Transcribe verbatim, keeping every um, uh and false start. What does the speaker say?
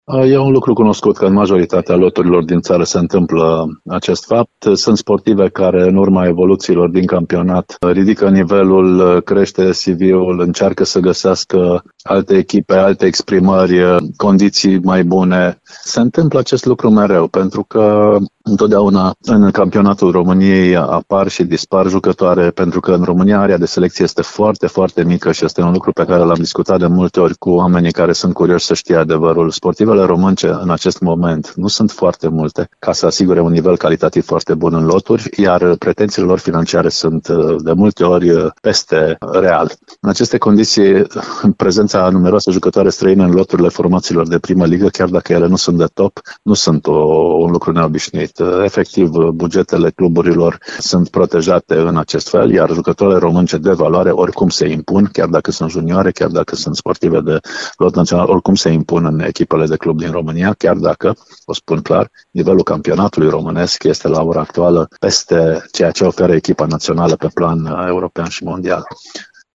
E un lucru cunoscut că în majoritatea loturilor din țară se întâmplă acest fapt. Sunt sportive care, în urma evoluțiilor din campionat, ridică nivelul, crește C V-ul, încearcă să găsească alte echipe, alte exprimări, condiții mai bune. Se întâmplă acest lucru mereu, pentru că întotdeauna în campionatul României apar și dispar jucătoare, pentru că în România area de selecție este foarte, foarte mică și este un lucru pe care l-am discutat de multe ori cu oamenii care sunt curioși să știe adevărul. Sportivele românce în acest moment nu sunt foarte multe ca să asigure un nivel calitativ foarte bun în loturi, iar pretențiile lor financiare sunt de multe ori peste real. În aceste condiții, prezența a numeroase jucătoare străine în loturile formațiilor de primă ligă, chiar dacă ele nu sunt de top, nu sunt o, un lucru neobișnuit. Efectiv, bugetele cluburilor sunt protejate în acest fel, iar jucătoarele românce de valoare oricum se impun, chiar dacă sunt junioare, chiar dacă sunt sportive de lot național, oricum se impun în echipele de club din România, chiar dacă, o spun clar, nivelul campionatului românesc este la ora actuală peste ceea ce oferă echipa națională pe plan european și mondial.